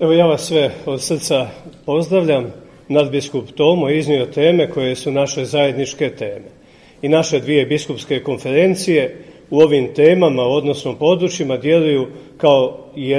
Evo ja vas sve od srca pozdravljam. Nadbiskup Tomo iznio teme koje su naše zajedničke teme. I naše dvije biskupske konferencije u ovim temama, odnosno područjima, djeluju kao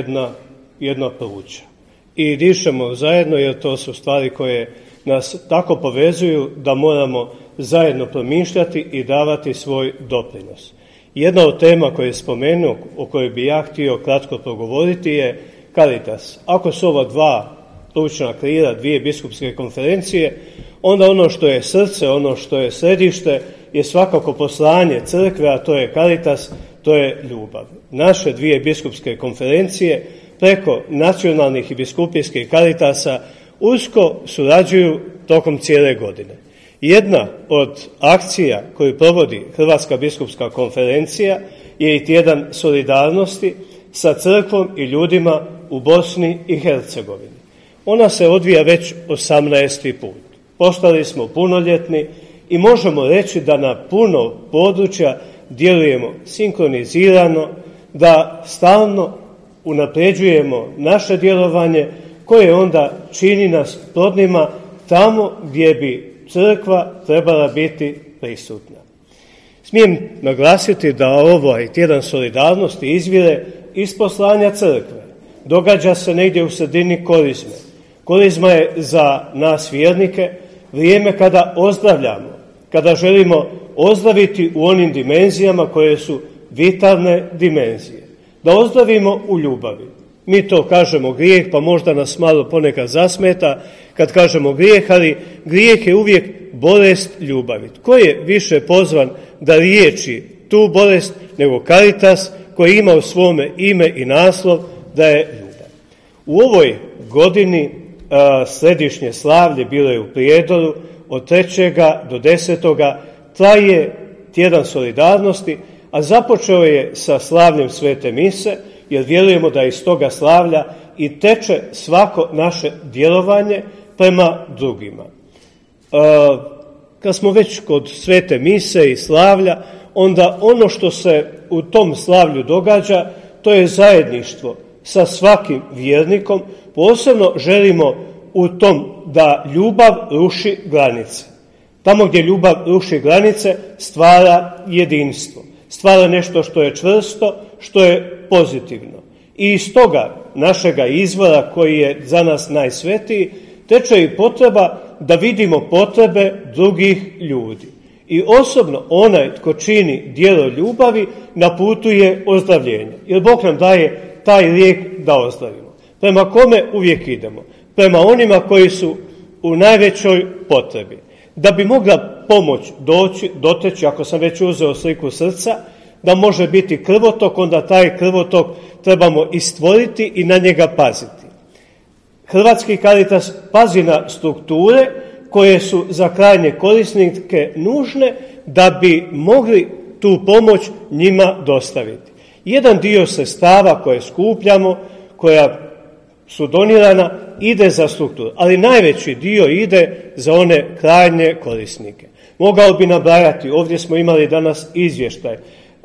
jedna pluća. I dišemo zajedno jer to su stvari koje nas tako povezuju da moramo zajedno promišljati i davati svoj doprinos. Jedna od tema koje je spomenuo, o kojoj bi ja htio kratko progovoriti, je Caritas. Ako su ova dva plućna krila, dvije biskupske konferencije, onda ono što je srce, ono što je središte, je svakako poslanje crkve, a to je Caritas, to je ljubav. Naše dvije biskupske konferencije preko nacionalnih i biskupijskih Caritasa usko surađuju tokom cijele godine. Jedna od akcija koju provodi Hrvatska biskupska konferencija je i tjedan solidarnosti sa crkvom i ljudima u Bosni i Hercegovini. Ona se odvija već 18. put. Postali smo punoljetni i možemo reći da na puno područja djelujemo sinkronizirano, da stalno unapređujemo naše djelovanje koje onda čini nas plodnima tamo gdje bi crkva trebala biti prisutna. Smijem naglasiti da ovaj tjedan solidarnosti izvire iz poslanja crkve. Događa se negdje u sredini korizme. Korizma je za nas vjernike vrijeme kada ozdravljamo, kada želimo ozdraviti u onim dimenzijama koje su vitalne dimenzije. Da ozdravimo u ljubavi. Mi to kažemo grijeh, pa možda nas malo ponekad zasmeta kad kažemo grijeh, ali grijeh je uvijek bolest ljubavi. Tko je više pozvan da liječi tu bolest nego Caritas, koji ima u svome ime i naslov da je ljubav. U ovoj godini središnje slavlje bilo je u Prijedoru od 3. do 10. traje tjedan solidarnosti, a započeo je sa slavljem Svete mise, jer vjerujemo da iz toga slavlja i teče svako naše djelovanje prema drugima. Kad smo već kod Svete mise i slavlja, onda ono što se u tom slavlju događa, to je zajedništvo sa svakim vjernikom. Posebno želimo u tom da ljubav ruši granice. Tamo gdje ljubav ruši granice, stvara jedinstvo. Stvara nešto što je čvrsto, što je pozitivno. I iz toga našega izvora, koji je za nas najsvetiji, teče i potreba da vidimo potrebe drugih ljudi. I osobno onaj tko čini djelo ljubavi na putu je ozdravljenje. Jer Bog nam daje taj lijek da ozdravimo. Prema kome uvijek idemo? Prema onima koji su u najvećoj potrebi. Da bi mogla pomoć doteći, ako sam već uzeo sliku srca, da može biti krvotok, onda taj krvotok trebamo i stvoriti i na njega paziti. Hrvatski Caritas pazi na strukture koje su za krajnje korisnike nužne da bi mogli tu pomoć njima dostaviti. Jedan dio sredstava koje skupljamo, koja su donirana, ide za strukturu, ali najveći dio ide za one krajnje korisnike. Mogao bi nabrajati, ovdje smo imali danas izvještaj.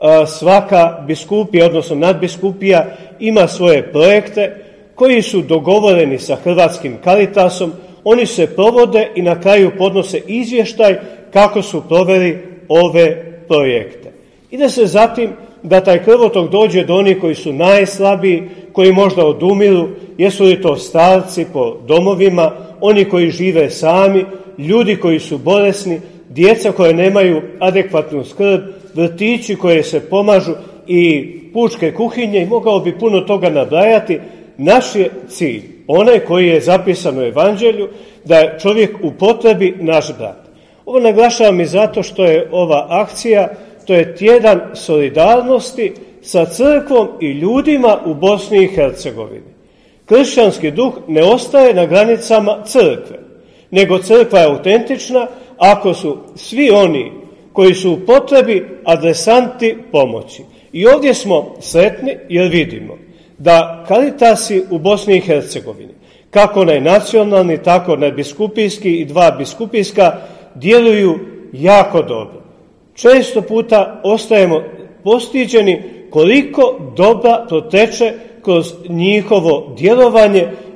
Svaka biskupija, odnosno nadbiskupija, ima svoje projekte koji su dogovoreni sa Hrvatskim Caritasom. Oni se provode i na kraju podnose izvještaj kako su proveli ove projekte. Ide se zatim da taj krvotok dođe do onih koji su najslabiji, koji možda odumiru, jesu li to starci po domovima, oni koji žive sami, ljudi koji su bolesni, djeca koje nemaju adekvatnu skrb, vrtići koje se pomažu i pučke kuhinje, i mogao bi puno toga nabrajati. Naš je cilj, onaj koji je zapisan u Evanđelju, da je čovjek u potrebi naš brat. Ovo naglašavam i zato što je ova akcija, to je tjedan solidarnosti sa crkvom i ljudima u Bosni i Hercegovini. Kršćanski duh ne ostaje na granicama crkve, nego crkva je autentična ako su svi oni koji su u potrebi adresanti pomoći. I ovdje smo sretni jer vidimo da Caritasi u Bosni i Hercegovini, kako onaj nacionalni, tako nadbiskupijski i dva biskupijska, djeluju jako dobro. Često puta ostajemo postiđeni koliko dobra proteče kroz njihovo djelovanje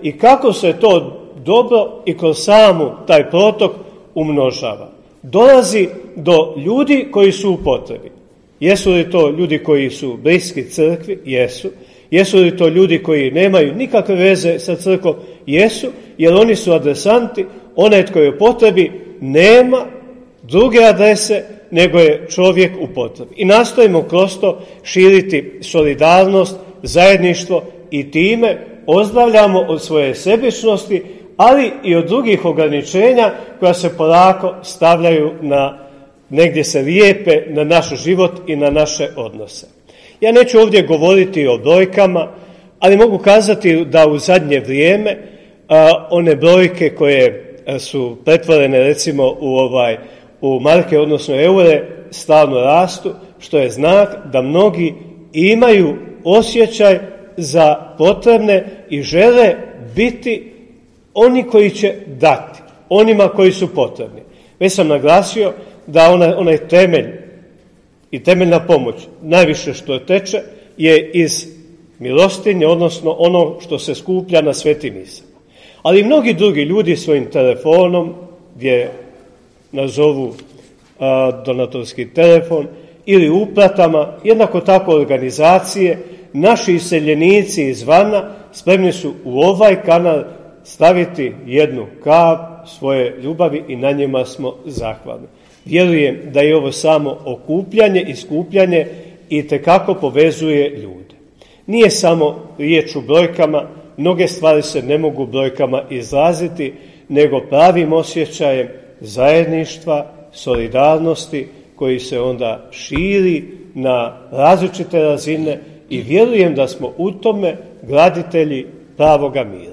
i kako se to dobro i kroz samu taj protok umnožava. Dolazi do ljudi koji su u potrebi. Jesu li to ljudi koji su bliski crkvi? Jesu. Jesu li to ljudi koji nemaju nikakve veze sa crkvom? Jesu, jer oni su adresanti. Onaj tko je u potrebi nema druge adrese nego je čovjek u potrebi. I nastojimo kroz to širiti solidarnost, zajedništvo i time ozdravljamo od svoje sebičnosti, ali i od drugih ograničenja koja se polako stavljaju negdje se lijepe na naš život i na naše odnose. Ja neću ovdje govoriti o brojkama, ali mogu kazati da u zadnje vrijeme one brojke koje su pretvorene recimo u marke, odnosno eure, stalno rastu, što je znak da mnogi imaju osjećaj za potrebne i žele biti oni koji će dati, onima koji su potrebni. Već sam naglasio da onaj temelj i temeljna pomoć, najviše što teče, je iz milostinje, odnosno ono što se skuplja na svetim misama. Ali mnogi drugi ljudi svojim telefonom, gdje nazovu donatorski telefon, ili uplatama, jednako tako organizacije, naši iseljenici izvana spremni su u ovaj kanal staviti jednu kap svoje ljubavi i na njima smo zahvalni. Vjerujem da je ovo samo okupljanje i skupljanje i tekako povezuje ljude. Nije samo riječ u brojkama, mnoge stvari se ne mogu brojkama izraziti, nego pravim osjećajem zajedništva, solidarnosti koji se onda širi na različite razine i vjerujem da smo u tome graditelji pravoga mira.